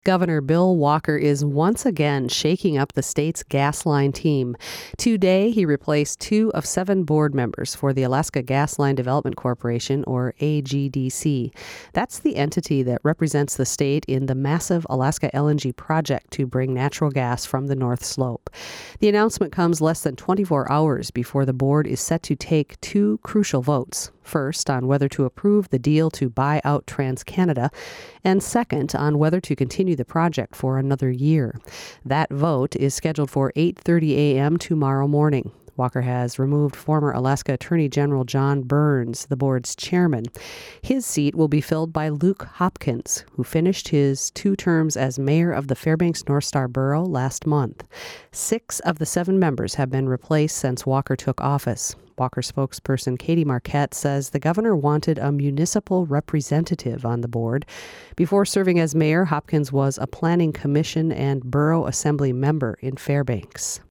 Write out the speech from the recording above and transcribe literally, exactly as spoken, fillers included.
Governor Bill Walker is once again shaking up the state's gas line team. Today, he replaced two of seven board members for the Alaska Gas Line Development Corporation, or A G D C. That's the entity that represents the state in the massive Alaska L N G project to bring natural gas from the North Slope. The announcement comes less than twenty-four hours before the board is set to take two crucial votes. First, on whether to approve the deal to buy out TransCanada, and second, on whether to continue the project for another year. That vote is scheduled for eight thirty a.m. tomorrow morning. Walker has removed former Alaska Attorney General John Burns, the board's chairman. His seat will be filled by Luke Hopkins, who finished his two terms as mayor of the Fairbanks North Star Borough last month. Six of the seven members have been replaced since Walker took office. Walker spokesperson Katie Marquette says the governor wanted a municipal representative on the board. Before serving as mayor, Hopkins was a planning commission and borough assembly member in Fairbanks.